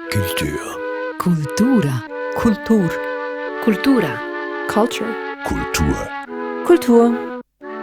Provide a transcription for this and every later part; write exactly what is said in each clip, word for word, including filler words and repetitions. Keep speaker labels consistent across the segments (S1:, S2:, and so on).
S1: Kultur.
S2: Kultura.
S3: Kultur.
S4: Kultura. Culture.
S1: Kultur.
S4: Kultur.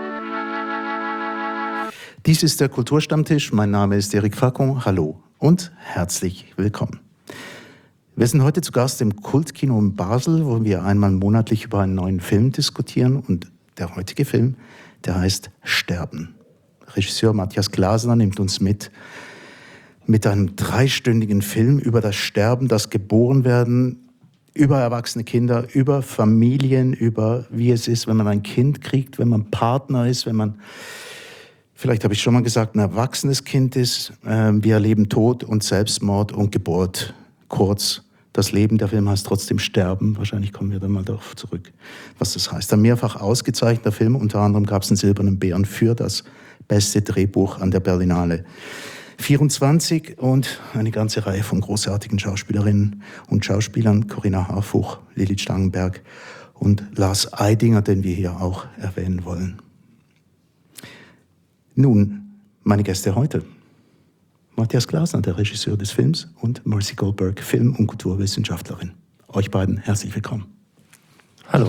S5: Dies ist der Kulturstammtisch. Mein Name ist Eric Facon. Hallo und herzlich willkommen. Wir sind heute zu Gast im Kultkino in Basel, wo wir einmal monatlich über einen neuen Film diskutieren. Und der heutige Film, der heißt Sterben. Regisseur Matthias Glasner nimmt uns mit mit einem dreistündigen Film über das Sterben, das Geborenwerden, über erwachsene Kinder, über Familien, über wie es ist, wenn man ein Kind kriegt, wenn man Partner ist, wenn man, vielleicht habe ich schon mal gesagt, ein erwachsenes Kind ist. Äh, wir erleben Tod und Selbstmord und Geburt. Kurz, das Leben, der Film heißt trotzdem Sterben. Wahrscheinlich kommen wir dann mal darauf zurück, was das heißt. Ein mehrfach ausgezeichneter Film, unter anderem gab es einen Silbernen Bären für das beste Drehbuch an der Berlinale vierundzwanzig und eine ganze Reihe von großartigen Schauspielerinnen und Schauspielern, Corinna Harfuch, Lilith Stangenberg und Lars Eidinger, den wir hier auch erwähnen wollen. Nun, meine Gäste heute. Matthias Glasner, der Regisseur des Films, und Mercy Goldberg, Film- und Kulturwissenschaftlerin. Euch beiden herzlich willkommen.
S6: Hallo.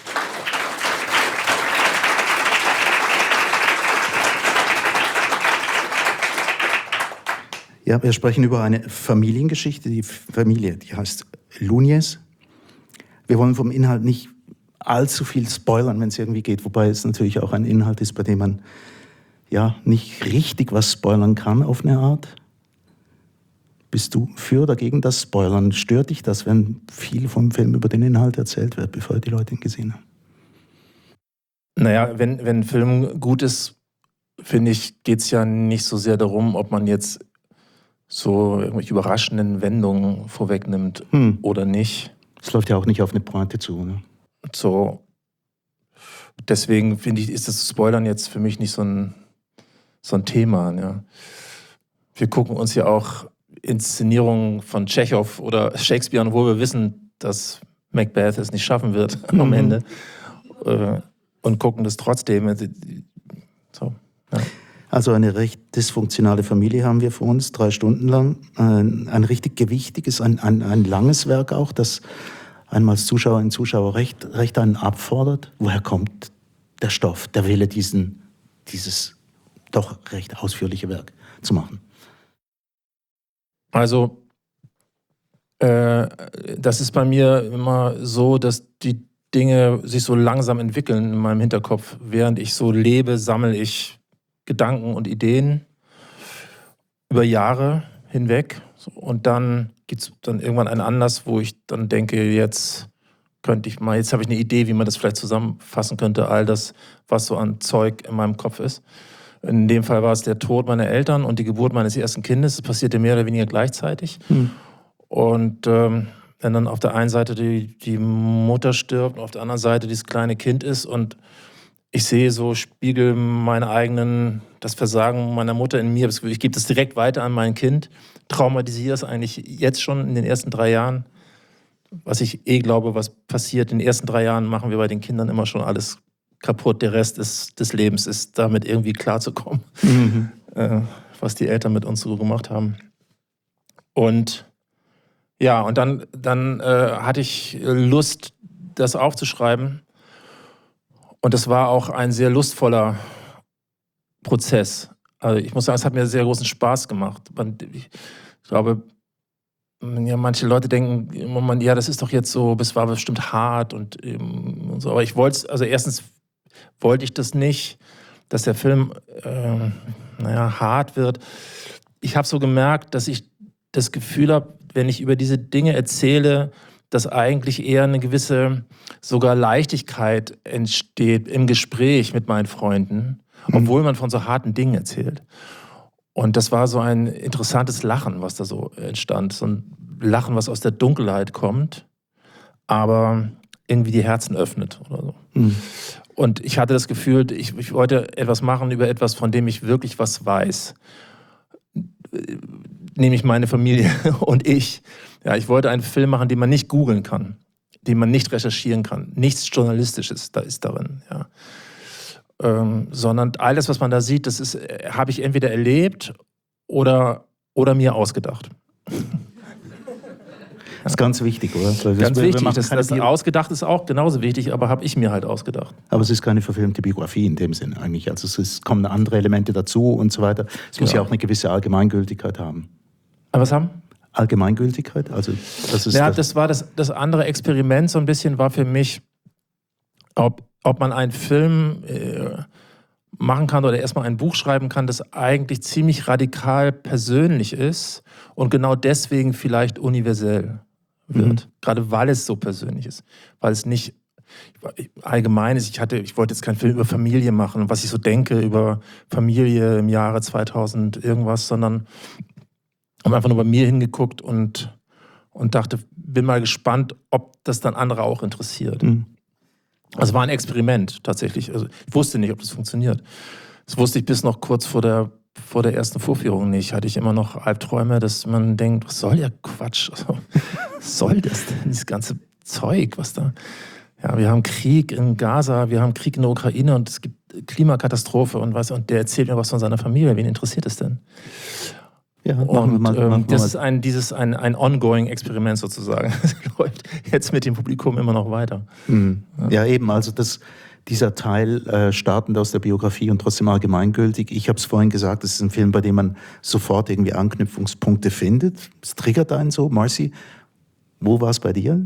S5: Ja, wir sprechen über eine Familiengeschichte, die Familie, die heißt Lunes. Wir wollen vom Inhalt nicht allzu viel spoilern, wenn es irgendwie geht, wobei es natürlich auch ein Inhalt ist, bei dem man ja nicht richtig was spoilern kann auf eine Art. Bist du für oder gegen das Spoilern? Stört dich das, wenn viel vom Film über den Inhalt erzählt wird, bevor die Leute ihn gesehen haben?
S6: Naja, wenn, wenn ein Film gut ist, finde ich, geht es ja nicht so sehr darum, ob man jetzt so irgendwelche überraschenden Wendungen vorwegnimmt hm. oder nicht.
S5: Es läuft ja auch nicht auf eine Pointe zu, ne?
S6: So, deswegen finde ich, ist das Spoilern jetzt für mich nicht so ein, so ein Thema. Ja. Wir gucken uns ja auch Inszenierungen von Tschechow oder Shakespeare an, wo wir wissen, dass Macbeth es nicht schaffen wird mhm. am Ende. Äh, und gucken das trotzdem. So, ja.
S5: Also eine recht dysfunktionale Familie haben wir vor uns, drei Stunden lang. Ein, ein richtig gewichtiges, ein, ein, ein langes Werk auch, das einmal als Zuschauerinnen und Zuschauer recht, recht einen abfordert. Woher kommt der Stoff, der Wille, diesen, dieses doch recht ausführliche Werk zu machen?
S6: Also, äh, das ist bei mir immer so, dass die Dinge sich so langsam entwickeln in meinem Hinterkopf. Während ich so lebe, sammle ich Gedanken und Ideen über Jahre hinweg. Und dann gibt es dann irgendwann einen Anlass, wo ich dann denke, jetzt könnte ich mal, jetzt habe ich eine Idee, wie man das vielleicht zusammenfassen könnte, all das, was so an Zeug in meinem Kopf ist. In dem Fall war es der Tod meiner Eltern und die Geburt meines ersten Kindes. Das passierte mehr oder weniger gleichzeitig. Hm. Und ähm, wenn dann auf der einen Seite die, die Mutter stirbt und auf der anderen Seite dieses kleine Kind ist und ich sehe so Spiegel meine eigenen, das Versagen meiner Mutter in mir. Ich gebe das direkt weiter an mein Kind, traumatisiere es eigentlich jetzt schon in den ersten drei Jahren. Was ich eh glaube, was passiert, in den ersten drei Jahren machen wir bei den Kindern immer schon alles kaputt. Der Rest des, des Lebens ist damit irgendwie klarzukommen, mhm. äh, was die Eltern mit uns so gemacht haben. Und ja, und dann, dann äh, hatte ich Lust, das aufzuschreiben. Und das war auch ein sehr lustvoller Prozess. Also ich muss sagen, es hat mir sehr großen Spaß gemacht. Ich glaube, ja, manche Leute denken immer, ja, das ist doch jetzt so, das war bestimmt hart und, und so. Aber ich wollte es, also erstens wollte ich das nicht, dass der Film, äh, naja, hart wird. Ich habe so gemerkt, dass ich das Gefühl habe, wenn ich über diese Dinge erzähle, dass eigentlich eher eine gewisse sogar Leichtigkeit entsteht im Gespräch mit meinen Freunden, mhm. obwohl man von so harten Dingen erzählt. Und das war so ein interessantes Lachen, was da so entstand. So ein Lachen, was aus der Dunkelheit kommt, aber irgendwie die Herzen öffnet oder so. Mhm. Und ich hatte das Gefühl, ich, ich wollte etwas machen über etwas, von dem ich wirklich was weiß. Nämlich meine Familie und ich. Ja, ich wollte einen Film machen, den man nicht googeln kann, den man nicht recherchieren kann. Nichts Journalistisches da ist darin. Ja. Ähm, sondern alles, was man da sieht, das ist, äh, habe ich entweder erlebt oder, oder mir ausgedacht.
S5: Das ist ganz wichtig, oder? Weil
S6: Ganz
S5: wir, wir
S6: wichtig,
S5: machen
S6: das,
S5: keine
S6: das
S5: Bio-
S6: ausgedacht ist auch genauso wichtig, aber habe ich mir halt ausgedacht.
S5: Aber es ist keine verfilmte Biografie in dem Sinne eigentlich. Also es ist, kommen andere Elemente dazu und so weiter. Es muss ja
S6: Genau.
S5: auch eine gewisse Allgemeingültigkeit haben.
S6: Aber was haben?
S5: Allgemeingültigkeit? Also das ist
S6: Ja,
S5: das,
S6: das war das, das andere Experiment so ein bisschen, war für mich, ob, ob man einen Film äh, machen kann oder erstmal ein Buch schreiben kann, das eigentlich ziemlich radikal persönlich ist und genau deswegen vielleicht universell wird. Mhm. Gerade weil es so persönlich ist. Weil es nicht allgemein ist. Ich, hatte, ich wollte jetzt keinen Film über Familie machen, was ich so denke über Familie im Jahre zweitausend irgendwas, sondern habe einfach nur bei mir hingeguckt und, und dachte, bin mal gespannt, ob das dann andere auch interessiert.
S5: Mhm.
S6: Also war ein Experiment tatsächlich. Also ich wusste nicht, ob das funktioniert. Das wusste ich bis noch kurz vor der, vor der ersten Vorführung nicht. Hatte ich immer noch Albträume, dass man denkt, was soll der Quatsch? Also, was soll das denn? Dieses ganze Zeug, was da... Ja, wir haben Krieg in Gaza, wir haben Krieg in der Ukraine und es gibt Klimakatastrophe und was. Und der erzählt mir was von seiner Familie. Wen interessiert es denn?
S5: Ja, machen
S6: und
S5: wir mal,
S6: ähm,
S5: machen wir
S6: das
S5: mal.
S6: ist ein, dieses, ein, ein ongoing Experiment sozusagen. Das läuft jetzt mit dem Publikum immer noch weiter.
S5: Mhm. Ja. ja, eben, also das, dieser Teil äh, startend aus der Biografie und trotzdem allgemeingültig. Ich habe es vorhin gesagt, es ist ein Film, bei dem man sofort irgendwie Anknüpfungspunkte findet. Es triggert einen so. Marcy, wo war es bei dir?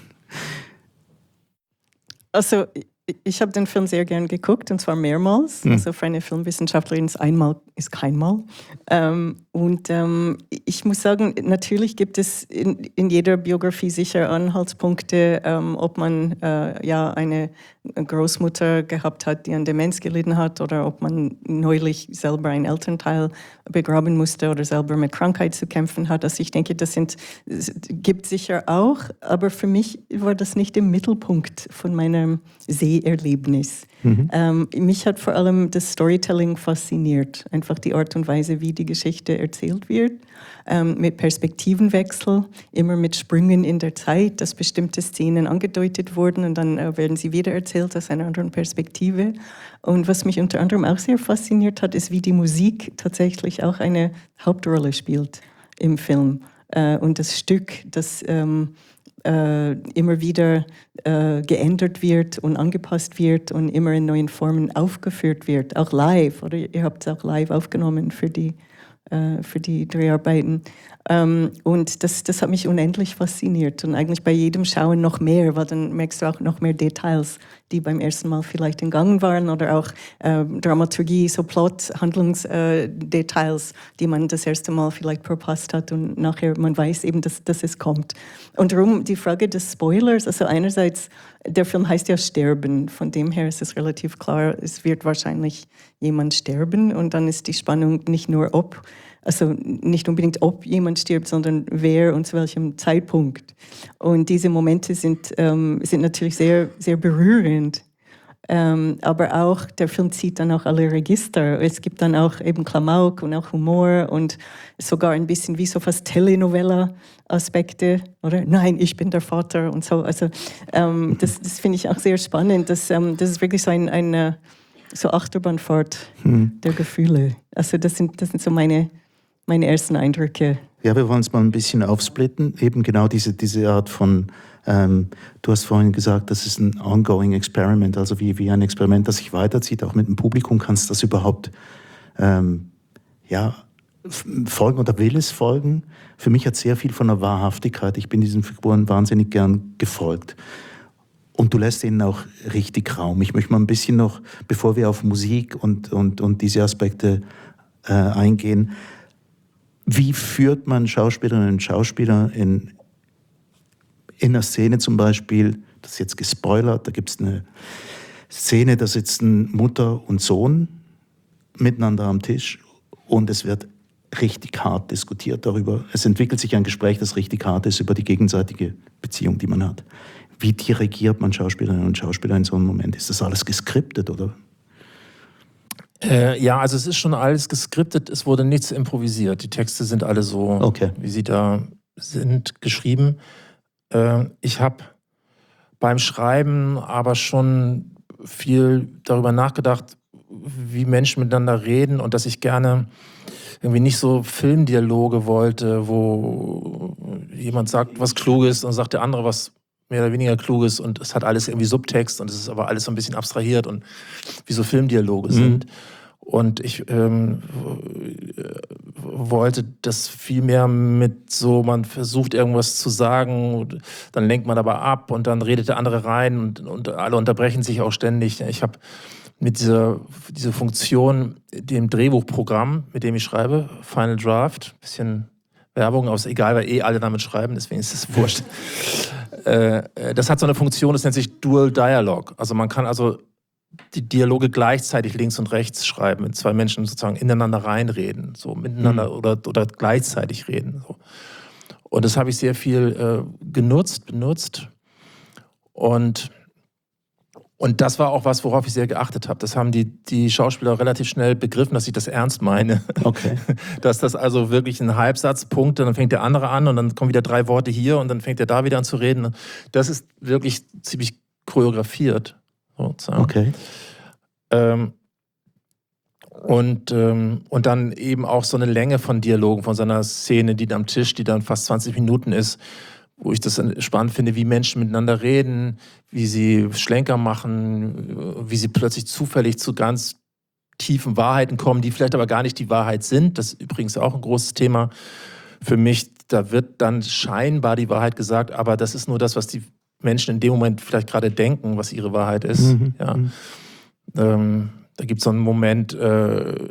S1: Also ich habe den Film sehr gern geguckt und zwar mehrmals. Mhm. Also für eine Filmwissenschaftlerin ist einmal ist keinmal. Ähm, und ähm, ich muss sagen, natürlich gibt es in, in jeder Biografie sicher Anhaltspunkte, ähm, ob man äh, ja eine Großmutter gehabt hat, die an Demenz gelitten hat oder ob man neulich selber einen Elternteil begraben musste oder selber mit Krankheit zu kämpfen hat. Also ich denke, das sind, gibt sicher auch, aber für mich war das nicht im Mittelpunkt von meinem Seherlebnis. Mhm. Ähm, mich hat vor allem das Storytelling fasziniert, einfach die Art und Weise, wie die Geschichte erzählt wird, ähm, mit Perspektivenwechsel, immer mit Sprüngen in der Zeit, dass bestimmte Szenen angedeutet wurden und dann äh, werden sie wieder erzählt aus einer anderen Perspektive. Und was mich unter anderem auch sehr fasziniert hat, ist, wie die Musik tatsächlich auch eine Hauptrolle spielt im Film. Äh, und das Stück, das ähm, äh, immer wieder äh, geändert wird und angepasst wird und immer in neuen Formen aufgeführt wird, auch live. Oder ihr habt es auch live aufgenommen für die, äh, für die Dreharbeiten. Ähm, und das, das hat mich unendlich fasziniert und eigentlich bei jedem Schauen noch mehr, weil dann merkst du auch noch mehr Details, die beim ersten Mal vielleicht entgangen waren oder auch äh, Dramaturgie, so Plot, Handlungsdetails, äh, die man das erste Mal vielleicht verpasst hat und nachher man weiß eben, dass, dass es kommt. Und darum die Frage des Spoilers, also einerseits, der Film heißt ja Sterben, von dem her ist es relativ klar, es wird wahrscheinlich jemand sterben und dann ist die Spannung nicht nur ob, also nicht unbedingt ob jemand stirbt, sondern wer und zu welchem Zeitpunkt. Und diese Momente sind, ähm, sind natürlich sehr, sehr berührend. Ähm, aber auch, der Film zieht dann auch alle Register. Es gibt dann auch eben Klamauk und auch Humor und sogar ein bisschen wie so fast Telenovela-Aspekte, oder? Nein, ich bin der Vater und so. Also ähm, das, das finde ich auch sehr spannend. Das, ähm, das ist wirklich so ein, eine so Achterbahnfahrt hm. der Gefühle. Also das sind, das sind so meine... meine ersten Eindrücke.
S5: Ja, wir wollen es mal ein bisschen aufsplitten. Eben genau diese, diese Art von, ähm, du hast vorhin gesagt, das ist ein ongoing Experiment, also wie, wie ein Experiment, das sich weiterzieht, auch mit dem Publikum. Kannst du das überhaupt ähm, ja, folgen oder will es folgen? Für mich hat sehr viel von der Wahrhaftigkeit. Ich bin diesen Figuren wahnsinnig gern gefolgt. Und du lässt ihnen auch richtig Raum. Ich möchte mal ein bisschen noch, bevor wir auf Musik und, und, und diese Aspekte äh, eingehen, wie führt man Schauspielerinnen und Schauspieler in, in einer Szene zum Beispiel, das ist jetzt gespoilert, da gibt es eine Szene, da sitzen Mutter und Sohn miteinander am Tisch und es wird richtig hart diskutiert darüber. Es entwickelt sich ein Gespräch, das richtig hart ist über die gegenseitige Beziehung, die man hat. Wie dirigiert man Schauspielerinnen und Schauspieler in so einem Moment? Ist das alles geskriptet, oder?
S6: Äh, ja, also es ist schon alles geskriptet, es wurde nichts improvisiert. Die Texte sind alle so,
S5: okay.
S6: wie sie da sind, geschrieben. Äh, ich habe beim Schreiben aber schon viel darüber nachgedacht, wie Menschen miteinander reden und dass ich gerne irgendwie nicht so Filmdialoge wollte, wo jemand sagt was Kluges und sagt der andere was mehr oder weniger Kluges und es hat alles irgendwie Subtext und es ist aber alles so ein bisschen abstrahiert und wie so Filmdialoge mhm. sind. Und ich ähm, wollte das viel mehr mit so, man versucht irgendwas zu sagen, dann lenkt man aber ab und dann redet der andere rein und, und alle unterbrechen sich auch ständig. Ich habe mit dieser, dieser Funktion, dem Drehbuchprogramm, mit dem ich schreibe, Final Draft, bisschen Werbung, aber ist egal, weil eh alle damit schreiben, deswegen ist es wurscht. äh, das hat so eine Funktion, das nennt sich Dual Dialogue. Also man kann also die Dialoge gleichzeitig links und rechts schreiben, wenn zwei Menschen sozusagen ineinander reinreden, so miteinander mhm. oder, oder gleichzeitig reden. So. Und das habe ich sehr viel äh, genutzt, benutzt. Und, und das war auch was, worauf ich sehr geachtet habe. Das haben die, die Schauspieler relativ schnell begriffen, dass ich das ernst meine. Okay. Dass das also wirklich ein Halbsatzpunkt, dann fängt der andere an und dann kommen wieder drei Worte hier und dann fängt er da wieder an zu reden. Das ist wirklich ziemlich choreografiert. Sozusagen. Okay. Ähm, und, ähm, und dann eben auch so eine Länge von Dialogen, von so einer Szene, die am Tisch, die dann fast zwanzig Minuten ist, wo ich das spannend finde, wie Menschen miteinander reden, wie sie Schlenker machen, wie sie plötzlich zufällig zu ganz tiefen Wahrheiten kommen, die vielleicht aber gar nicht die Wahrheit sind. Das ist übrigens auch ein großes Thema für mich. Da wird dann scheinbar die Wahrheit gesagt, aber das ist nur das, was die Menschen in dem Moment vielleicht gerade denken, was ihre Wahrheit ist. Mhm. Ja. Ähm, da gibt es so einen Moment, äh,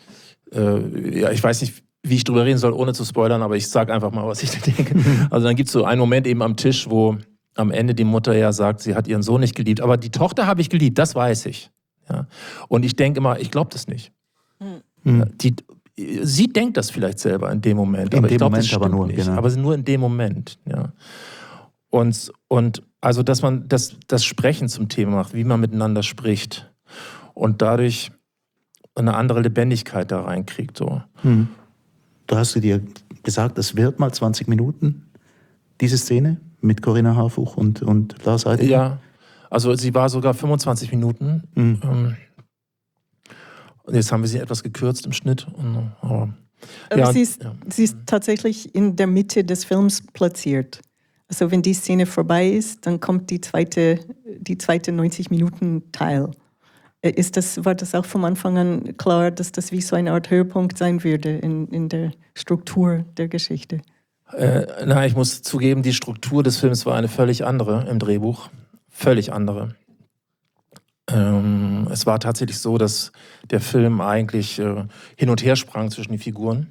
S6: äh, ja, ich weiß nicht, wie ich drüber reden soll, ohne zu spoilern, aber ich sage einfach mal, was ich da denke. Also dann gibt es so einen Moment eben am Tisch, wo am Ende die Mutter ja sagt, sie hat ihren Sohn nicht geliebt, aber die Tochter habe ich geliebt, das weiß ich. Ja. Und ich denke immer, ich glaube das nicht. Mhm. Die, sie denkt das vielleicht selber in dem Moment,
S5: in
S6: aber
S5: dem
S6: ich glaube,
S5: das
S6: stimmt
S5: aber nur,
S6: nicht.
S5: Genau.
S6: Aber nur in dem Moment, ja. Und, und also, dass man das, das Sprechen zum Thema macht, wie man miteinander spricht und dadurch eine andere Lebendigkeit da reinkriegt. So.
S5: Hm. Da hast du dir gesagt, es wird mal zwanzig Minuten, diese Szene mit Corinna Harfuch und, und Lars Eidinger?
S6: Ja, also sie war sogar fünfundzwanzig Minuten. Hm. Ähm, und jetzt haben wir sie etwas gekürzt im Schnitt. Und, aber
S1: aber
S6: ja,
S1: sie, ist,
S6: ja.
S1: sie ist tatsächlich in der Mitte des Films platziert. Also wenn die Szene vorbei ist, dann kommt die zweite, die zweite neunzig-Minuten-Teil. Ist das, war das auch vom Anfang an klar, dass das wie so eine Art Höhepunkt sein würde in, in der Struktur der Geschichte?
S6: Äh, na, ich muss zugeben, die Struktur des Films war eine völlig andere im Drehbuch. Völlig andere. Ähm, es war tatsächlich so, dass der Film eigentlich äh, hin und her sprang zwischen den Figuren.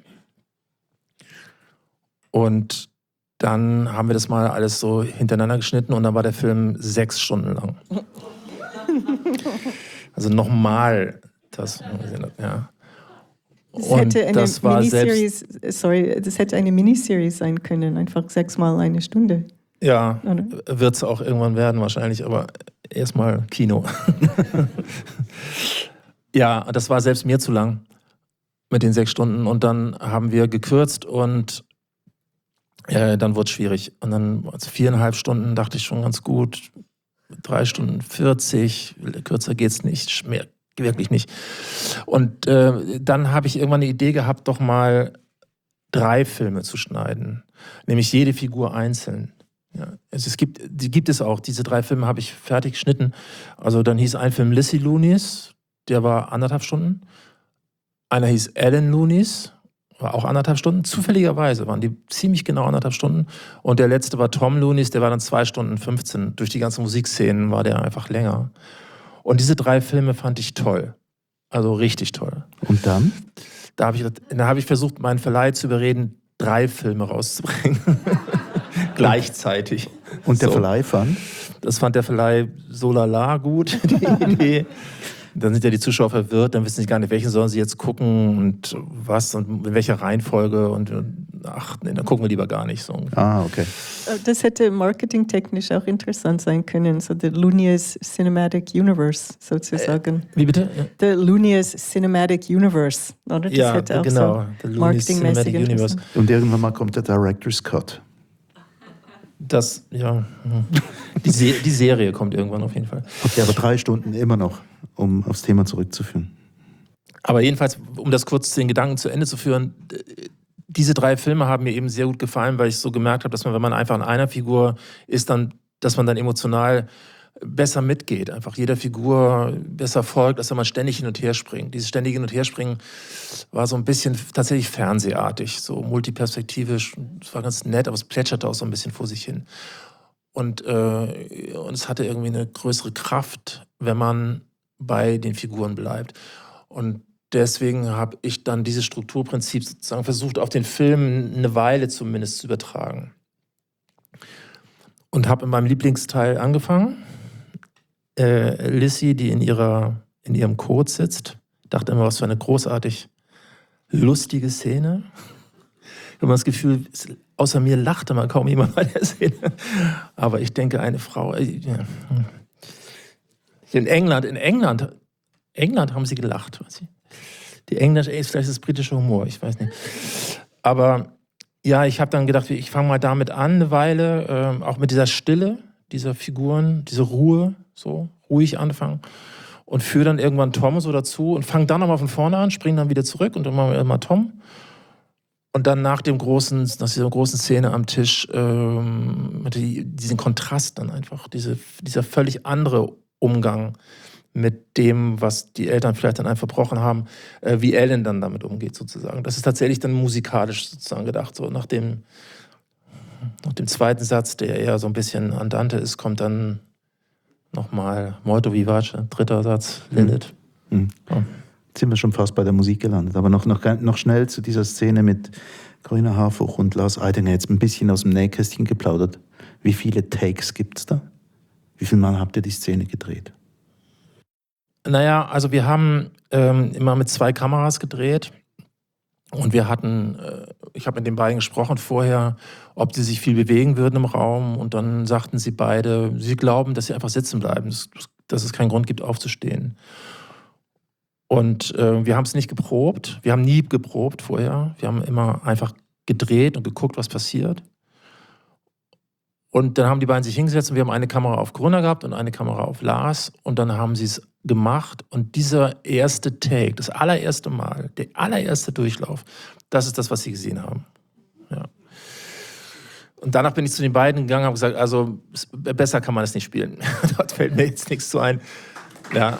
S6: Und dann haben wir das mal alles so hintereinander geschnitten und dann war der Film sechs Stunden lang. Also nochmal das. Ja.
S1: Das hätte eine das Miniseries, sorry, das hätte eine Miniserie sein können, einfach sechsmal eine Stunde.
S6: Ja, wird es auch irgendwann werden wahrscheinlich, aber erstmal Kino. Ja, das war selbst mir zu lang mit den sechs Stunden und dann haben wir gekürzt und Äh, dann wurde es schwierig. Und dann also viereinhalb Stunden dachte ich schon ganz gut. Drei Stunden vierzig, kürzer geht's nicht, mehr, wirklich nicht. Und äh, dann habe ich irgendwann eine Idee gehabt, doch mal drei Filme zu schneiden. Nämlich jede Figur einzeln. Ja, also es gibt, die gibt es auch. Diese drei Filme habe ich fertig geschnitten. Also dann hieß ein Film Lissy Loonies, der war anderthalb Stunden. Einer hieß Alan Loonies, war auch anderthalb Stunden. Zufälligerweise waren die ziemlich genau anderthalb Stunden. Und der letzte war Tom Loonies, der war dann zwei Stunden fünfzehn. Durch die ganzen Musikszenen war der einfach länger. Und diese drei Filme fand ich toll. Also richtig toll.
S5: Und dann?
S6: Da habe ich, da hab ich versucht, meinen Verleih zu überreden, drei Filme rauszubringen. Gleichzeitig.
S5: Und der
S6: so.
S5: Verleih fand?
S6: Das fand der Verleih so lala gut, die Idee. Dann sind ja die Zuschauer verwirrt, dann wissen sie gar nicht, welchen sollen sie jetzt gucken und was und in welcher Reihenfolge und ach, nee, dann gucken wir lieber gar nicht so.
S5: Ah, okay.
S1: Das hätte marketingtechnisch auch interessant sein können, so the Loonies Cinematic Universe sozusagen.
S6: Äh, wie bitte? Ja.
S1: The Loonies Cinematic Universe, oder? Das
S6: ja,
S1: hätte auch
S6: genau.
S1: So marketingmäßig
S6: Universe.
S5: Und irgendwann mal kommt der Director's Cut.
S6: Das, ja. Die, Se- die Serie kommt irgendwann auf jeden Fall.
S5: Okay, aber drei Stunden immer noch, um aufs Thema zurückzuführen.
S6: Aber jedenfalls, um das kurz den Gedanken zu Ende zu führen, diese drei Filme haben mir eben sehr gut gefallen, weil ich so gemerkt habe, dass man, wenn man einfach an einer Figur ist, dann, dass man dann emotional besser mitgeht, einfach jeder Figur besser folgt, als wenn man ständig hin und her springt. Dieses ständige Hin- und Herspringen war so ein bisschen tatsächlich fernsehartig, so multiperspektivisch. Es war ganz nett, aber es plätscherte auch so ein bisschen vor sich hin. Und, äh, und es hatte irgendwie eine größere Kraft, wenn man bei den Figuren bleibt. Und deswegen habe ich dann dieses Strukturprinzip sozusagen versucht, auf den Film eine Weile zumindest zu übertragen. Und habe in meinem Lieblingsteil angefangen. Äh, Lissy, die in, ihrer, in ihrem Kot sitzt, dachte immer, was für eine großartig lustige Szene. Ich habe das Gefühl, es, außer mir lachte man kaum jemand bei der Szene. Aber ich denke, eine Frau... Äh, ja. In England, in England, England haben sie gelacht. Weiß ich. Die Engländer, ey, ist vielleicht das britische Humor, ich weiß nicht. Aber ja, ich habe dann gedacht, ich fange mal damit an, eine Weile, ähm, auch mit dieser Stille dieser Figuren, diese Ruhe, so ruhig anfangen und führe dann irgendwann Tom so dazu und fange dann nochmal von vorne an, springe dann wieder zurück und dann machen wir immer Tom. Und dann nach dem großen, nach dieser großen Szene am Tisch, ähm, die, diesen Kontrast dann einfach, diese, dieser völlig andere Umgang mit dem, was die Eltern vielleicht dann einfach verbrochen haben, äh, wie Ellen dann damit umgeht sozusagen. Das ist tatsächlich dann musikalisch sozusagen gedacht. So nach dem, nach dem zweiten Satz, der eher so ein bisschen Andante ist, kommt dann nochmal Molto Vivace, dritter Satz, Lilith.
S5: Mhm. Ja. Jetzt sind wir schon fast bei der Musik gelandet, aber noch, noch, noch schnell zu dieser Szene mit Corinna Harfouch und Lars Eidinger, jetzt ein bisschen aus dem Nähkästchen geplaudert. Wie viele Takes gibt es da? Wie viel Mal habt ihr die Szene gedreht?
S6: Naja, also wir haben ähm, immer mit zwei Kameras gedreht und wir hatten, äh, ich habe mit den beiden gesprochen vorher, ob sie sich viel bewegen würden im Raum und dann sagten sie beide, sie glauben, dass sie einfach sitzen bleiben, dass, dass es keinen Grund gibt aufzustehen. Und äh, wir haben es nicht geprobt, wir haben nie geprobt vorher, wir haben immer einfach gedreht und geguckt, was passiert. Und dann haben die beiden sich hingesetzt und wir haben eine Kamera auf Corinna gehabt und eine Kamera auf Lars und dann haben sie es gemacht und dieser erste Take, das allererste Mal, der allererste Durchlauf, das ist das, was sie gesehen haben. Ja. Und danach bin ich zu den beiden gegangen und habe gesagt, also besser kann man das nicht spielen. Dort fällt mir jetzt nichts zu ein. Ja.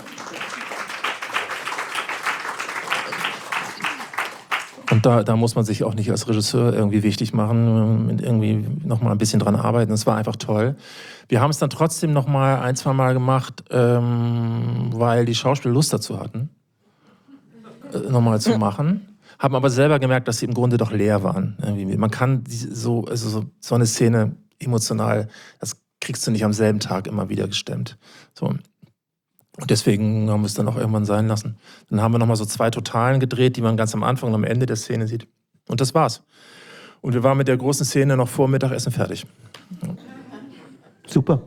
S6: Und da, da muss man sich auch nicht als Regisseur irgendwie wichtig machen und irgendwie nochmal ein bisschen dran arbeiten. Das war einfach toll. Wir haben es dann trotzdem nochmal ein, zwei Mal gemacht, ähm, weil die Schauspieler Lust dazu hatten, äh, nochmal zu machen. Haben aber selber gemerkt, dass sie im Grunde doch leer waren. Irgendwie. Man kann so, also so, so eine Szene emotional, das kriegst du nicht am selben Tag immer wieder gestemmt. So. Und deswegen haben wir es dann auch irgendwann sein lassen. Dann haben wir nochmal so zwei Totalen gedreht, die man ganz am Anfang und am Ende der Szene sieht. Und das war's. Und wir waren mit der großen Szene noch vor Mittagessen fertig. Ja.
S5: Super.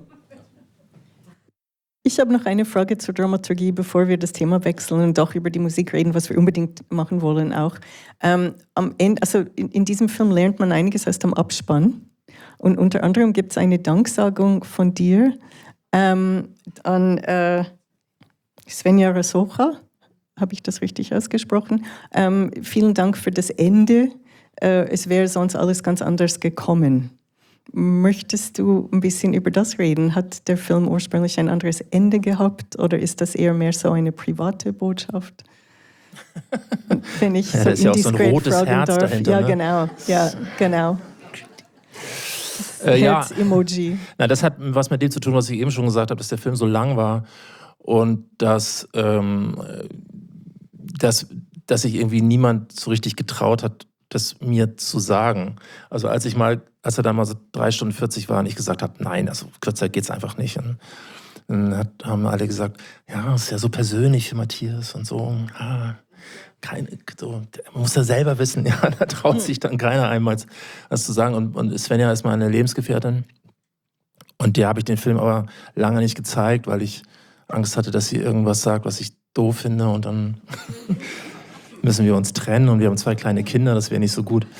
S1: Ich habe noch eine Frage zur Dramaturgie, bevor wir das Thema wechseln und doch über die Musik reden, was wir unbedingt machen wollen auch. Ähm, am Ende, also in, in diesem Film lernt man einiges aus dem Abspann. Und unter anderem gibt es eine Danksagung von dir ähm, an... Äh, Svenja Rasocha, habe ich das richtig ausgesprochen? Ähm, vielen Dank für das Ende. Äh, es wäre sonst alles ganz anders gekommen. Möchtest du ein bisschen über das reden? Hat der Film ursprünglich ein anderes Ende gehabt oder ist das eher mehr so eine private Botschaft? Wenn ich
S6: ja,
S1: so
S6: da ist ja auch so ein rotes
S1: fragen
S6: Herz
S1: darf.
S6: dahinter.
S1: Ja,
S6: ne?
S1: genau. Ja, genau.
S6: Äh, ja.
S1: Herz-Emoji.
S6: Na, das hat was mit dem zu tun, was ich eben schon gesagt habe, dass der Film so lang war. Und dass, ähm, dass, dass sich irgendwie niemand so richtig getraut hat, das mir zu sagen. Also als ich mal, als er dann mal so drei Stunden vierzig war und ich gesagt habe, nein, also kürzer geht's einfach nicht. Und dann hat, haben alle gesagt, ja, das ist ja so persönlich für Matthias und so. Ja, keine, so man muss ja selber wissen, ja, da traut sich dann keiner einmal was zu sagen. Und, und Svenja ist meine Lebensgefährtin. Und der habe ich den Film aber lange nicht gezeigt, weil ich Angst hatte, dass sie irgendwas sagt, was ich doof finde und dann müssen wir uns trennen und wir haben zwei kleine Kinder, das wäre nicht so gut.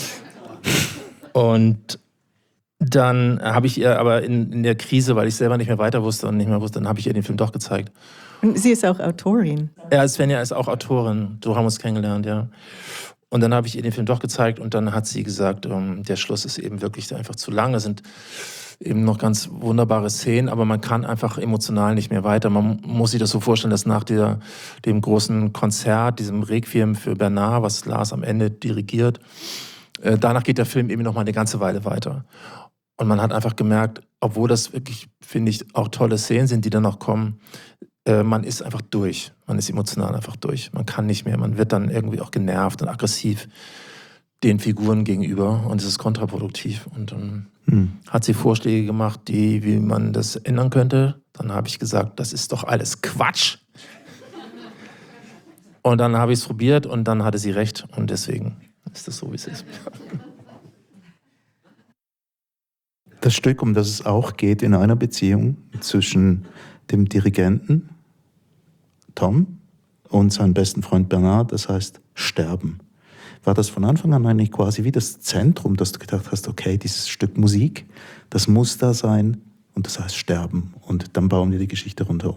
S6: Und dann habe ich ihr aber in, in der Krise, weil ich selber nicht mehr weiter wusste und nicht mehr wusste, dann habe ich ihr den Film doch gezeigt.
S1: Und sie ist auch Autorin.
S6: Ja, Svenja ist auch Autorin, so haben wir uns kennengelernt, ja. Und dann habe ich ihr den Film doch gezeigt und dann hat sie gesagt, ähm, der Schluss ist eben wirklich einfach zu lang. Da sind eben noch ganz wunderbare Szenen, aber man kann einfach emotional nicht mehr weiter. Man muss sich das so vorstellen, dass nach der, dem großen Konzert, diesem Requiem für Bernard, was Lars am Ende dirigiert, äh, danach geht der Film eben noch mal eine ganze Weile weiter. Und man hat einfach gemerkt, obwohl das wirklich, finde ich, auch tolle Szenen sind, die dann noch kommen, äh, man ist einfach durch. Man ist emotional einfach durch. Man kann nicht mehr. Man wird dann irgendwie auch genervt und aggressiv den Figuren gegenüber und es ist kontraproduktiv. Und dann hm. hat sie Vorschläge gemacht, die, wie man das ändern könnte. Dann habe ich gesagt, das ist doch alles Quatsch. Und dann habe ich es probiert und dann hatte sie recht und deswegen ist das so, wie es ist.
S5: Das Stück, um das es auch geht in einer Beziehung zwischen dem Dirigenten Tom und seinem besten Freund Bernard, das heißt Sterben. War das von Anfang an eigentlich quasi wie das Zentrum, dass du gedacht hast, okay, dieses Stück Musik, das muss da sein und das heißt Sterben und dann bauen wir die Geschichte rundherum?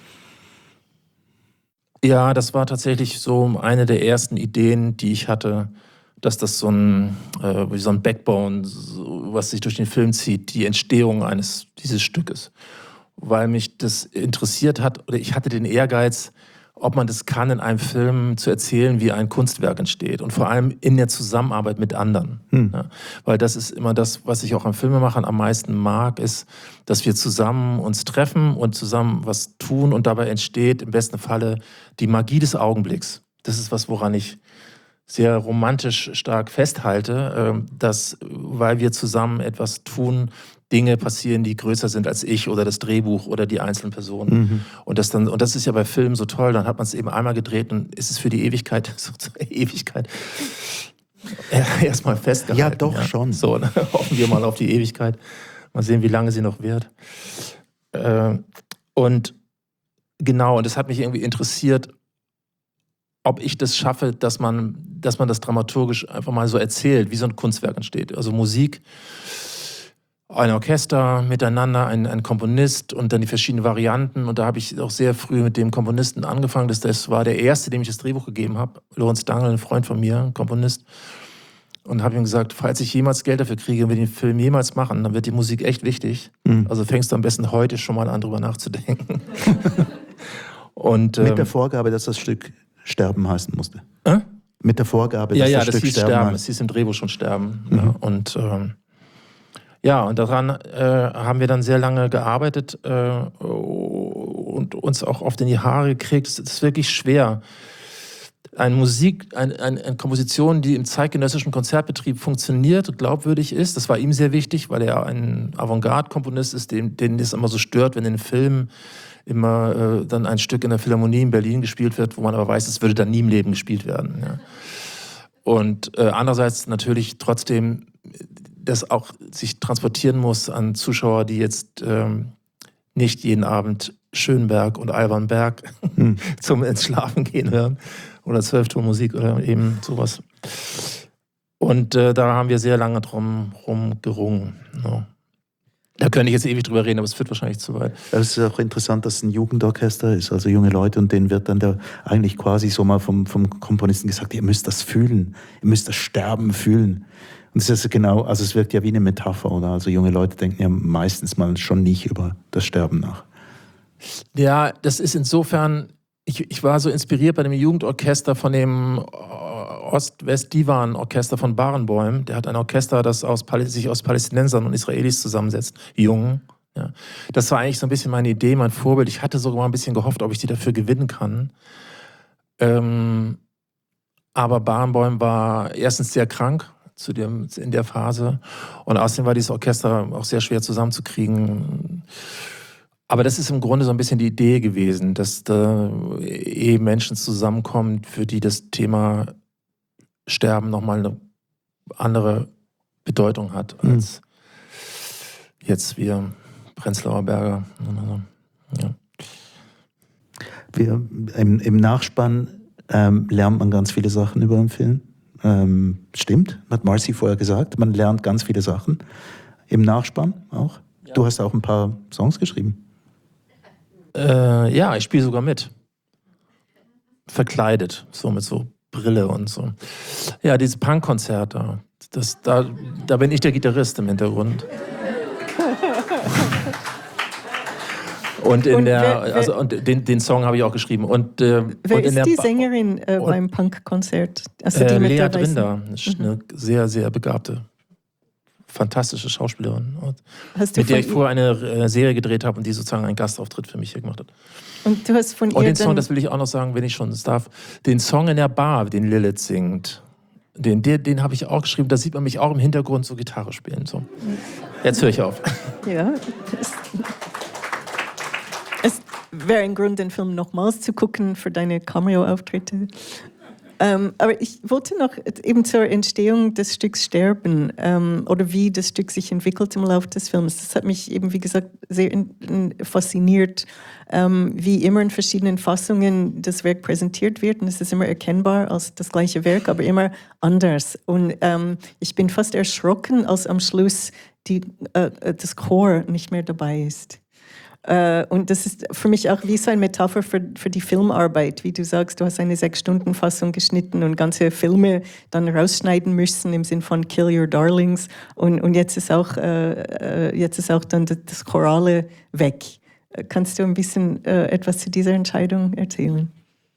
S6: Ja, das war tatsächlich so eine der ersten Ideen, die ich hatte, dass das so ein, äh, wie so ein Backbone, so, was sich durch den Film zieht, die Entstehung eines dieses Stückes. Weil mich das interessiert hat, oder ich hatte den Ehrgeiz, ob man das kann, in einem Film zu erzählen, wie ein Kunstwerk entsteht. Und vor allem in der Zusammenarbeit mit anderen. Hm. Ja, weil das ist immer das, was ich auch an Filmemachern am meisten mag, ist, dass wir zusammen uns treffen und zusammen was tun und dabei entsteht im besten Falle die Magie des Augenblicks. Das ist was, woran ich sehr romantisch stark festhalte, dass, weil wir zusammen etwas tun, Dinge passieren, die größer sind als ich oder das Drehbuch oder die einzelnen Personen. Mhm. Und, das dann, und das ist ja bei Filmen so toll, dann hat man es eben einmal gedreht und ist es für die Ewigkeit, so zur Ewigkeit, erstmal festgehalten.
S5: Ja, doch ja. schon.
S6: So, dann hoffen wir mal auf die Ewigkeit. Mal sehen, wie lange sie noch wird. Und genau, und das hat mich irgendwie interessiert, ob ich das schaffe, dass man, dass man das dramaturgisch einfach mal so erzählt, wie so ein Kunstwerk entsteht. Also Musik, ein Orchester miteinander, ein, ein Komponist und dann die verschiedenen Varianten. Und da habe ich auch sehr früh mit dem Komponisten angefangen. Das, das war der erste, dem ich das Drehbuch gegeben habe. Lorenz Dangl, ein Freund von mir, ein Komponist. Und habe ihm gesagt, falls ich jemals Geld dafür kriege und wir den Film jemals machen, dann wird die Musik echt wichtig. Mhm. Also fängst du am besten heute schon mal an, drüber nachzudenken. und,
S5: mit
S6: ähm,
S5: der Vorgabe, dass das Stück Sterben heißen musste.
S6: Äh?
S5: Mit der Vorgabe, dass
S6: ja, ja,
S5: das,
S6: das
S5: Stück
S6: hieß
S5: Sterben
S6: Sterben.
S5: heißt.
S6: Es hieß im Drehbuch schon Sterben.
S5: Mhm.
S6: Ja, und ähm, ja, und daran äh, haben wir dann sehr lange gearbeitet äh, und uns auch oft in die Haare gekriegt. Es ist wirklich schwer. Eine Musik, eine, eine, eine Komposition, die im zeitgenössischen Konzertbetrieb funktioniert, glaubwürdig ist. Das war ihm sehr wichtig, weil er ein Avantgarde-Komponist ist, den, den es immer so stört, wenn in Filmen immer äh, dann ein Stück in der Philharmonie in Berlin gespielt wird, wo man aber weiß, es würde dann nie im Leben gespielt werden. Ja. Und äh, andererseits natürlich trotzdem das auch sich transportieren muss an Zuschauer, die jetzt ähm, nicht jeden Abend Schönberg und Alban Berg hm. zum ins Schlafen gehen hören oder Zwölftonmusik oder eben sowas. Und äh, da haben wir sehr lange drum rum gerungen. No. Da könnte ich jetzt ewig drüber reden, aber es führt wahrscheinlich zu weit.
S5: Es ist auch interessant, dass es ein Jugendorchester ist, also junge Leute, und denen wird dann der, eigentlich quasi so mal vom, vom Komponisten gesagt, ihr müsst das fühlen, ihr müsst das Sterben fühlen. Und es ist genau, also es wirkt ja wie eine Metapher, oder? Also junge Leute denken ja meistens mal schon nicht über das Sterben nach.
S6: Ja, das ist insofern, ich, ich war so inspiriert bei dem Jugendorchester von dem Ost-West-Divan-Orchester von Barenboim. Der hat ein Orchester, das aus, sich aus Palästinensern und Israelis zusammensetzt, jung. Ja. Das war eigentlich so ein bisschen meine Idee, mein Vorbild. Ich hatte sogar mal ein bisschen gehofft, ob ich die dafür gewinnen kann. Ähm, aber Barenboim war erstens sehr krank zu dem, in der Phase und außerdem war dieses Orchester auch sehr schwer zusammenzukriegen. Aber das ist im Grunde so ein bisschen die Idee gewesen, dass da eben Menschen zusammenkommen, für die das Thema Sterben nochmal eine andere Bedeutung hat, als mhm. jetzt wir Prenzlauer Berger. Ja.
S5: Wir, im, Im Nachspann ähm, lernt man ganz viele Sachen über den Film. Ähm, stimmt, hat Marcy vorher gesagt, man lernt ganz viele Sachen. Im Nachspann auch. Ja. Du hast auch ein paar Songs geschrieben.
S6: Äh, ja, ich spiele sogar mit. Verkleidet, so mit so Brille und so. Ja, dieses Punkkonzert da, das, da, da bin ich der Gitarrist im Hintergrund. Und, in
S1: und
S6: der,
S1: wer, wer,
S6: also, und den, den Song habe ich auch geschrieben. Und, äh,
S1: wer
S6: und in
S1: ist
S6: der
S1: die
S6: ba-
S1: Sängerin äh,
S6: und,
S1: beim Punkkonzert? Also die
S6: äh,
S1: mit
S6: Lea
S1: der weißen-
S6: Drinder, eine sehr, sehr begabte, fantastische Schauspielerin, und
S1: Hast du
S6: mit der
S1: von
S6: ich vorher eine äh, Serie gedreht habe und die sozusagen einen Gastauftritt für mich hier gemacht hat.
S1: Und du hast von
S6: Und
S1: ihr
S6: den Song,
S1: dann,
S6: das will ich auch noch sagen, wenn ich schon das darf, den Song in der Bar, den Lilith singt, den, den, den habe ich auch geschrieben, da sieht man mich auch im Hintergrund so Gitarre spielen. So. Jetzt höre ich auf.
S1: ja, es, es wäre ein Grund, den Film nochmals zu gucken für deine Cameo-Auftritte. Ähm, aber ich wollte noch eben zur Entstehung des Stücks Sterben ähm, oder wie das Stück sich entwickelt im Laufe des Films. Das hat mich eben, wie gesagt, sehr in, in, fasziniert, ähm, wie immer in verschiedenen Fassungen das Werk präsentiert wird. Und es ist immer erkennbar als das gleiche Werk, aber immer anders. Und ähm, ich bin fast erschrocken, als am Schluss die, äh, das Chor nicht mehr dabei ist. Uh, und das ist für mich auch wie so eine Metapher für, für die Filmarbeit. Wie du sagst, du hast eine Sechs-Stunden-Fassung geschnitten und ganze Filme dann rausschneiden müssen im Sinn von Kill Your Darlings. Und, und jetzt ist auch, uh, jetzt ist auch dann das Chorale weg. Kannst du ein bisschen uh, etwas zu dieser Entscheidung erzählen?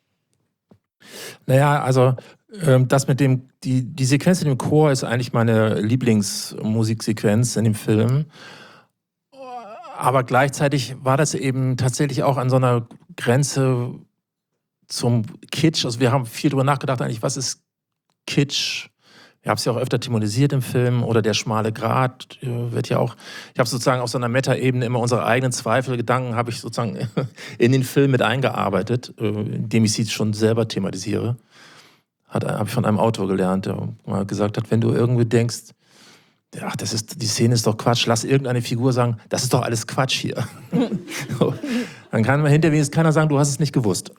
S6: Naja, also ähm, das mit dem, die, die Sequenz in dem Chor ist eigentlich meine Lieblingsmusiksequenz in dem Film. Aber gleichzeitig war das eben tatsächlich auch an so einer Grenze zum Kitsch. Also wir haben viel darüber nachgedacht, eigentlich, was ist Kitsch? Wir haben es ja auch öfter thematisiert im Film. Oder der schmale Grat äh, wird ja auch... Ich habe sozusagen auf so einer Meta-Ebene immer unsere eigenen Zweifel, Gedanken habe ich sozusagen in den Film mit eingearbeitet, äh, indem ich sie schon selber thematisiere. Habe ich von einem Autor gelernt, der mal gesagt hat, wenn du irgendwie denkst, ach, das ist, die Szene ist doch Quatsch. Lass irgendeine Figur sagen, das ist doch alles Quatsch hier. So. Dann kann man hinterher keiner sagen, du hast es nicht gewusst.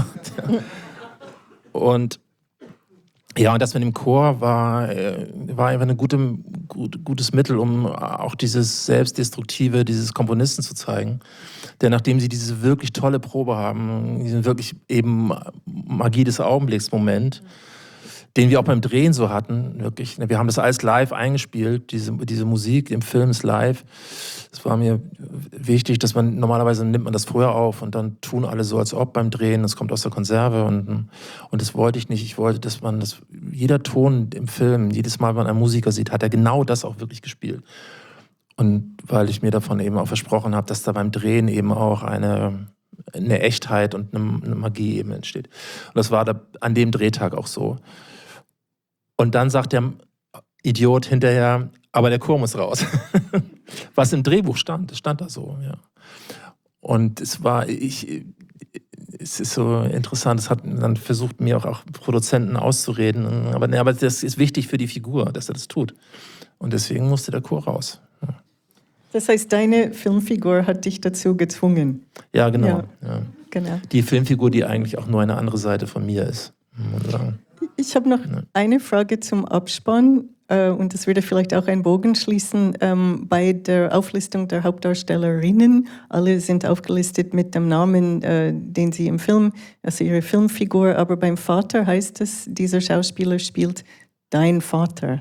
S6: Und ja, und das mit dem Chor war, war einfach ein gute, gut, gutes Mittel, um auch dieses Selbstdestruktive dieses Komponisten zu zeigen. Denn nachdem sie diese wirklich tolle Probe haben, diesen wirklich eben Magie des Augenblicksmoment, den wir auch beim Drehen so hatten, wirklich. Wir haben das alles live eingespielt, diese, diese Musik im Film ist live. Es war mir wichtig, dass man, normalerweise nimmt man das früher auf und dann tun alle so, als ob beim Drehen, das kommt aus der Konserve und, und das wollte ich nicht. Ich wollte, dass man das, jeder Ton im Film, jedes Mal, wenn man einen Musiker sieht, hat er genau das auch wirklich gespielt. Und weil ich mir davon eben auch versprochen habe, dass da beim Drehen eben auch eine, eine Echtheit und eine, eine Magie eben entsteht. Und das war da an dem Drehtag auch so. Und dann sagt der Idiot hinterher, aber der Chor muss raus. Was im Drehbuch stand, das stand da so, ja. Und es war, ich, es ist so interessant, es hat dann versucht, mir auch, auch Produzenten auszureden, aber, aber das ist wichtig für die Figur, dass er das tut. Und deswegen musste der Chor raus. Ja.
S1: Das heißt, deine Filmfigur hat dich dazu gezwungen.
S6: Ja, genau.
S1: Ja,
S6: ja.
S1: genau.
S6: Die Filmfigur, die eigentlich auch nur eine andere Seite von mir ist, muss man sagen.
S1: Ich habe noch eine Frage zum Abspann äh, und das würde vielleicht auch einen Bogen schließen. Ähm, bei der Auflistung der Hauptdarstellerinnen, alle sind aufgelistet mit dem Namen, äh, den sie im Film, also ihre Filmfigur, aber beim Vater heißt es, dieser Schauspieler spielt dein Vater.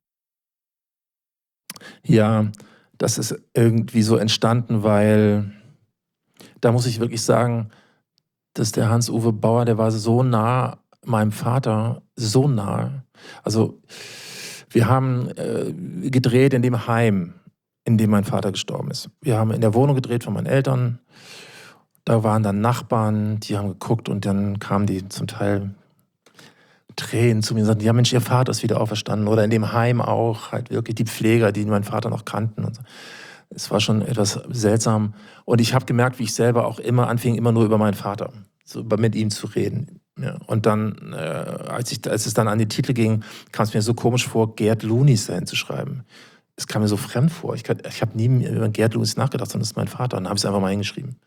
S6: Ja, das ist irgendwie so entstanden, weil da muss ich wirklich sagen, dass der Hans-Uwe Bauer, der war so nah meinem Vater, so nah. Also wir haben äh, gedreht in dem Heim, in dem mein Vater gestorben ist. Wir haben in der Wohnung gedreht von meinen Eltern. Da waren dann Nachbarn, die haben geguckt und dann kamen die zum Teil Tränen zu mir und sagten, ja Mensch, ihr Vater ist wieder auferstanden. Oder in dem Heim auch, halt wirklich die Pfleger, die meinen Vater noch kannten. Und so. Es war schon etwas seltsam. Und ich habe gemerkt, wie ich selber auch immer anfing, immer nur über meinen Vater, so mit ihm zu reden. Ja, und dann, äh, als, ich, als es dann an die Titel ging, kam es mir so komisch vor, Gerd Lunis dahin zu schreiben. Es kam mir so fremd vor. Ich, ich habe nie über Gerd Lunis nachgedacht, sondern das ist mein Vater. Und dann habe ich es einfach mal hingeschrieben.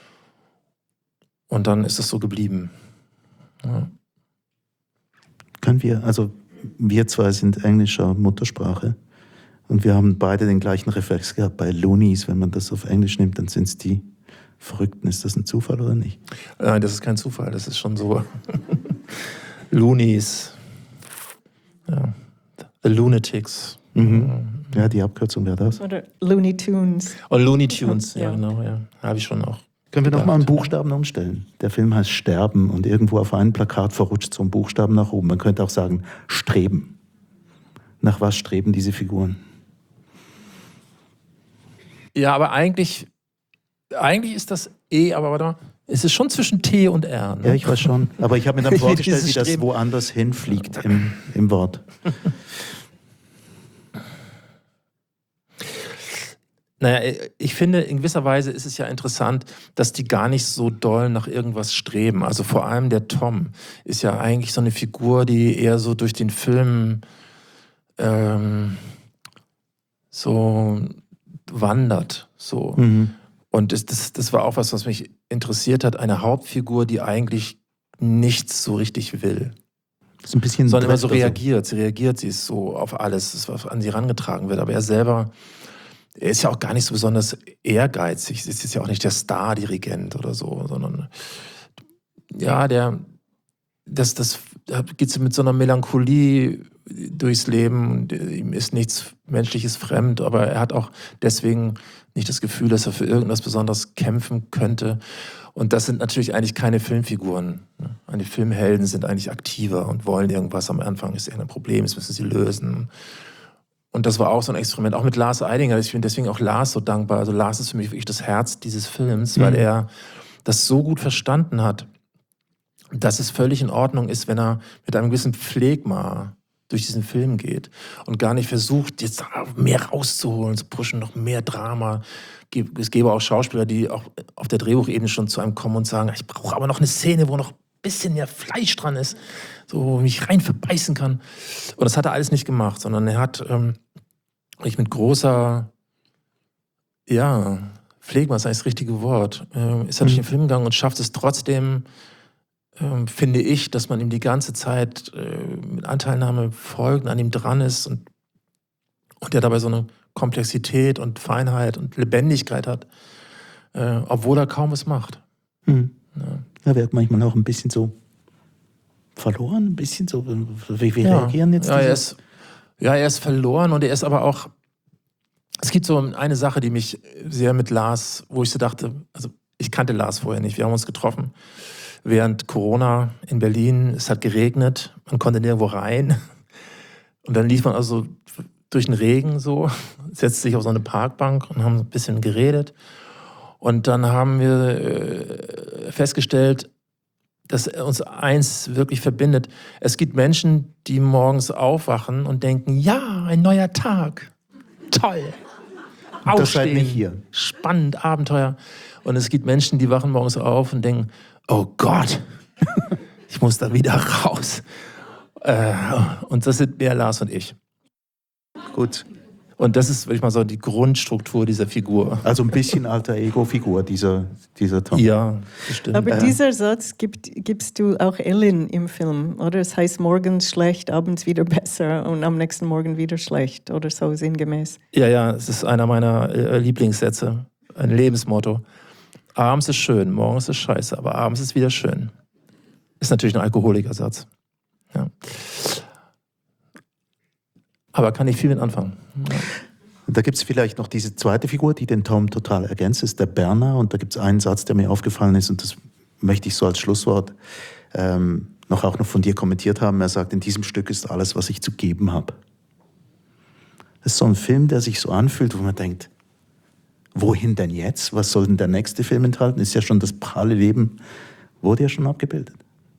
S6: Und dann ist es so geblieben. Ja.
S5: Können wir, also wir zwei sind englischer Muttersprache und wir haben beide den gleichen Reflex gehabt bei Loonies. Wenn man das auf Englisch nimmt, dann sind es die Verrückten. Ist das ein Zufall oder nicht?
S6: Äh, das ist kein Zufall, das ist schon so. Loonies. Ja. The Lunatics.
S5: Mhm. Ja, die Abkürzung wäre das.
S1: Oder Looney Tunes.
S6: Oh, Looney Tunes, ja,
S1: Ja.
S6: genau, ja. Habe ich schon auch.
S5: Können wir
S6: gedacht.
S5: nochmal einen Buchstaben umstellen? Der Film heißt Sterben und irgendwo auf einem Plakat verrutscht so ein Buchstaben nach oben. Man könnte auch sagen Streben. Nach was streben diese Figuren?
S6: Ja, aber eigentlich, eigentlich ist das E, aber warte mal, es ist schon zwischen T und R. Ne?
S5: Ja, ich weiß schon. Aber ich habe mir dann vorgestellt,
S6: Dieses
S5: wie das
S6: Streben.
S5: woanders hinfliegt im, im Wort.
S6: Naja, ich finde, in gewisser Weise ist es ja interessant, dass die gar nicht so doll nach irgendwas streben. Also vor allem der Tom ist ja eigentlich so eine Figur, die eher so durch den Film ähm, so wandert. So.
S5: Mhm.
S6: Und das, das, das war auch was, was mich interessiert hat. Eine Hauptfigur, die eigentlich nichts so richtig will.
S5: Das ist ein bisschen
S6: Sondern immer so
S5: Dreck oder
S6: reagiert. Sie reagiert, sie ist so auf alles, was an sie herangetragen wird. Aber er selber, er ist ja auch gar nicht so besonders ehrgeizig. Es ist ja auch nicht der Star-Dirigent oder so, sondern ja, der, das, das geht mit so einer Melancholie durchs Leben und ihm ist nichts Menschliches fremd, aber er hat auch deswegen nicht das Gefühl, dass er für irgendwas besonders kämpfen könnte. Und das sind natürlich eigentlich keine Filmfiguren. Die Filmhelden sind eigentlich aktiver und wollen irgendwas. Am Anfang ist irgendein Problem, das müssen sie lösen. Und das war auch so ein Experiment, auch mit Lars Eidinger. Ich bin deswegen auch Lars so dankbar. Also Lars ist für mich wirklich das Herz dieses Films, weil
S5: Mhm.
S6: er das so gut verstanden hat, dass es völlig in Ordnung ist, wenn er mit einem gewissen Phlegma durch diesen Film geht und gar nicht versucht, jetzt mehr rauszuholen, zu pushen, noch mehr Drama. Es gäbe auch Schauspieler, die auch auf der Drehbuchebene schon zu einem kommen und sagen, ich brauche aber noch eine Szene, wo noch ein bisschen mehr Fleisch dran ist, so wo ich mich rein verbeißen kann. Und das hat er alles nicht gemacht, sondern er hat ähm, ich mit großer, ja, Phlegma ist eigentlich das richtige Wort, äh, ist er durch den Film gegangen und schafft es trotzdem, ähm, finde ich, dass man ihm die ganze Zeit äh, mit Anteilnahme folgt, an ihm dran ist und, und der dabei so eine Komplexität und Feinheit und Lebendigkeit hat, äh, obwohl er kaum was macht.
S5: Mhm.
S6: Ja.
S5: Er wirkt manchmal auch ein bisschen so verloren, ein bisschen so, wie wir
S6: Ja.
S5: reagieren jetzt.
S6: Ja, er
S5: dieses-
S6: ist, ja, er ist verloren und er ist aber auch, es gibt so eine Sache, die mich sehr mit Lars, wo ich so dachte, also ich kannte Lars vorher nicht, wir haben uns getroffen während Corona in Berlin, es hat geregnet, man konnte nirgendwo rein und dann lief man also durch den Regen so, setzte sich auf so eine Parkbank und haben ein bisschen geredet und dann haben wir äh, festgestellt, dass uns eins wirklich verbindet. Es gibt Menschen, die morgens aufwachen und denken, ja, ein neuer Tag. Toll.
S5: Und das seid
S6: Aufstehen.
S5: nicht ihr.
S6: Spannend, Abenteuer. Und es gibt Menschen, die wachen morgens auf und denken, oh Gott, ich muss da wieder raus. Äh, und das sind mehr Lars und ich.
S5: Gut.
S6: Und das ist, würde ich mal sagen, die Grundstruktur dieser Figur.
S5: Also ein bisschen alter Ego-Figur, dieser, dieser Tom.
S6: Ja, bestimmt.
S1: Aber
S5: Äh.
S1: dieser Satz gibt, gibst du auch Ellen im Film, oder? Es heißt morgens schlecht, abends wieder besser und am nächsten Morgen wieder schlecht oder so sinngemäß.
S6: Ja, ja, es ist einer meiner äh, Lieblingssätze, ein Lebensmotto. Abends ist schön, morgens ist scheiße, aber abends ist wieder schön. Ist natürlich ein Alkoholikersatz. Ja. Aber kann ich viel mit anfangen. Ja.
S5: Und da gibt es vielleicht noch diese zweite Figur, die den Tom total ergänzt, ist der Berner. Und da gibt es einen Satz, der mir aufgefallen ist und das möchte ich so als Schlusswort ähm, noch auch noch von dir kommentiert haben. Er sagt, in diesem Stück ist alles, was ich zu geben habe. Das ist so ein Film, der sich so anfühlt, wo man denkt, wohin denn jetzt? Was soll denn der nächste Film enthalten? Ist ja schon das pralle Leben, wurde ja schon abgebildet.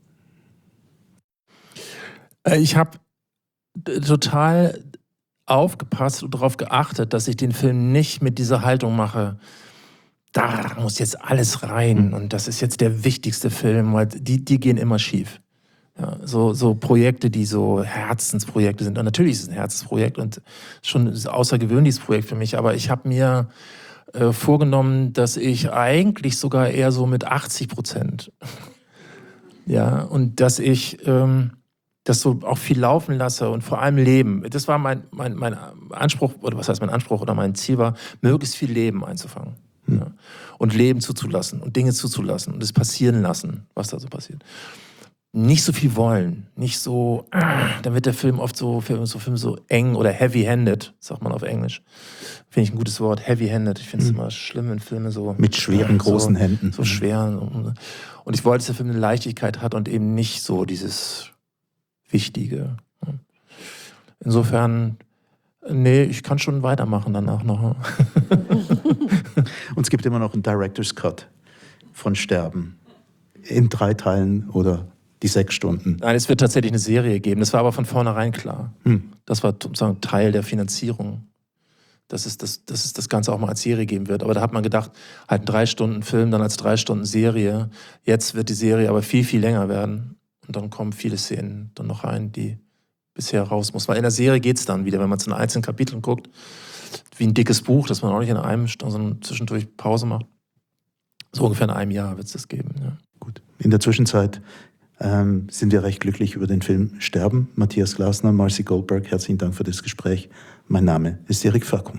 S6: Äh, Ich habe total aufgepasst und darauf geachtet, dass ich den Film nicht mit dieser Haltung mache, da muss jetzt alles rein und das ist jetzt der wichtigste Film, weil die, die gehen immer schief. Ja, so, so Projekte, die so Herzensprojekte sind. Und natürlich ist es ein Herzensprojekt und schon ein außergewöhnliches Projekt für mich, aber ich habe mir äh, vorgenommen, dass ich eigentlich sogar eher so mit achtzig Prozent, ja, und dass ich ähm, das so auch viel laufen lasse und vor allem leben. Das war mein, mein, mein Anspruch, oder was heißt mein Anspruch oder mein Ziel war, möglichst viel Leben einzufangen. Hm. Ja. Und Leben zuzulassen und Dinge zuzulassen und es passieren lassen, was da so passiert. nicht so viel wollen, nicht so, äh, dann wird der Film oft so, so, Film so eng oder heavy-handed, sagt man auf Englisch. Finde ich ein gutes Wort, heavy-handed. Ich finde es mhm. immer schlimm, wenn Filme so...
S5: Mit schweren,
S6: so,
S5: großen Händen.
S6: So schweren. Und, und ich wollte, dass der Film eine Leichtigkeit hat und eben nicht so dieses Wichtige. Insofern, nee, ich kann schon weitermachen danach noch.
S5: Und es gibt immer noch einen Director's Cut von Sterben. In drei Teilen oder... die sechs Stunden.
S6: Nein, es wird tatsächlich eine Serie geben. Das war aber von vornherein klar. Hm. Das war sozusagen Teil der Finanzierung, dass es, das, dass es das Ganze auch mal als Serie geben wird. Aber da hat man gedacht, halt ein drei Stunden Film, dann als drei Stunden Serie. Jetzt wird die Serie aber viel, viel länger werden. Und dann kommen viele Szenen dann noch rein, die bisher raus muss. Weil in der Serie geht es dann wieder, wenn man zu den einzelnen Kapiteln guckt, wie ein dickes Buch, das man auch nicht in einem, sondern zwischendurch Pause macht. So ungefähr in einem Jahr wird es das geben. Ja.
S5: Gut. In der Zwischenzeit Ähm, sind wir recht glücklich über den Film Sterben. Matthias Glasner, Marcy Goldberg, herzlichen Dank für das Gespräch. Mein Name ist Erik Fackung.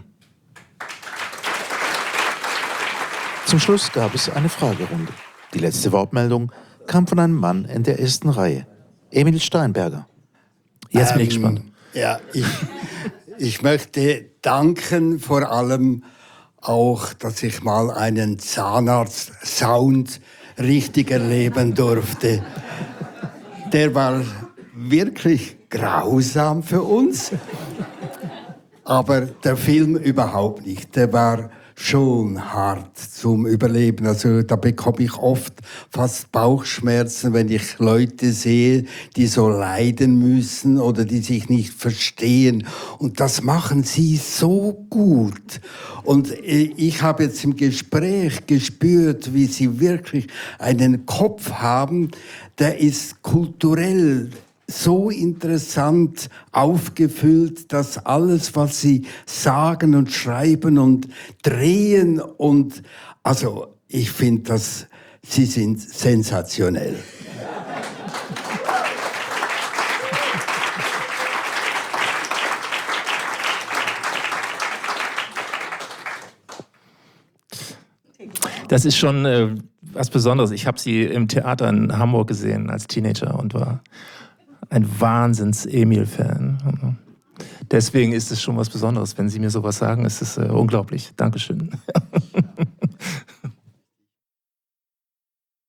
S5: Zum Schluss gab es eine Fragerunde. Die letzte Wortmeldung kam von einem Mann in der ersten Reihe. Emil Steinberger.
S6: Jetzt bin
S2: ähm,
S6: ich gespannt.
S2: Ja, ich, ich möchte danken, vor allem auch, dass ich mal einen Zahnarzt-Sound richtig erleben durfte. Der war wirklich grausam für uns, aber der Film überhaupt nicht. Der war schon hart zum Überleben. Also da bekomme ich oft fast Bauchschmerzen, wenn ich Leute sehe, die so leiden müssen oder die sich nicht verstehen. Und das machen sie so gut. Und ich habe jetzt im Gespräch gespürt, wie sie wirklich einen Kopf haben, der ist kulturell so interessant aufgefüllt, dass alles, was sie sagen und schreiben und drehen und also ich finde, dass sie sind sensationell.
S6: Das ist schon äh, was Besonderes. Ich habe sie im Theater in Hamburg gesehen als Teenager und war ein Wahnsinns-Emil-Fan. Deswegen ist es schon was Besonderes. Wenn Sie mir sowas sagen, ist es äh, unglaublich. Dankeschön.